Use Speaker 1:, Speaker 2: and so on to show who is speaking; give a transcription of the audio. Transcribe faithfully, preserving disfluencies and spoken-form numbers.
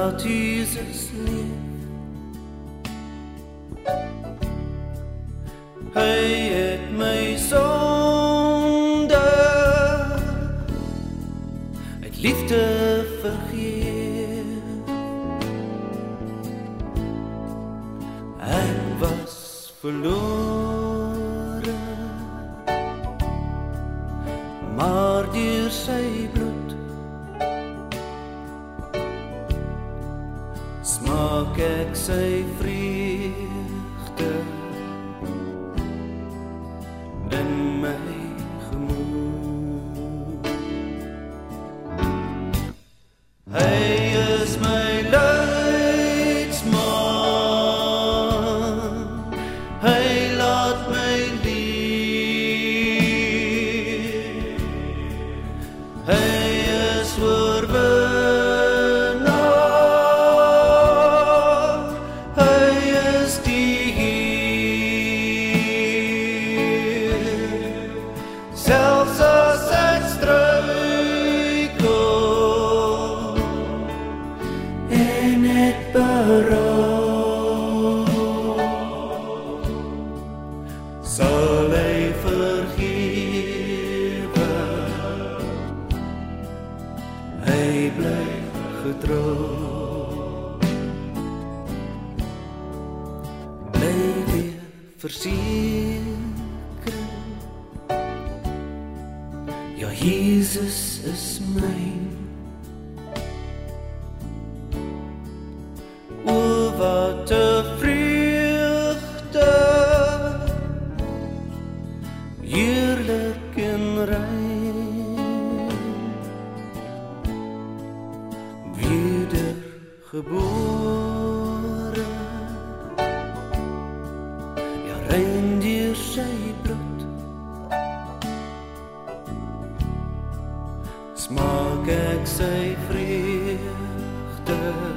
Speaker 1: dat Jesus leef. Hy het my sonde uit liefde vergeef. Ek was verlore, maar deur sy bloed smaak ek sy vreugde in my gemoed. Hy is my leidsman, hy laat my leef. Hy is oorwinnaar, hy is die Heer. Selfs as ek struikel en ek berou, sal hy vergewe. Hy bly getrou. Bly weer versekering, ja, Jesus is myn. O, wat 'n vreugde, heerlik en rein, wedergebore, ja, rein deur sy bloed, smaak ek sy vreugde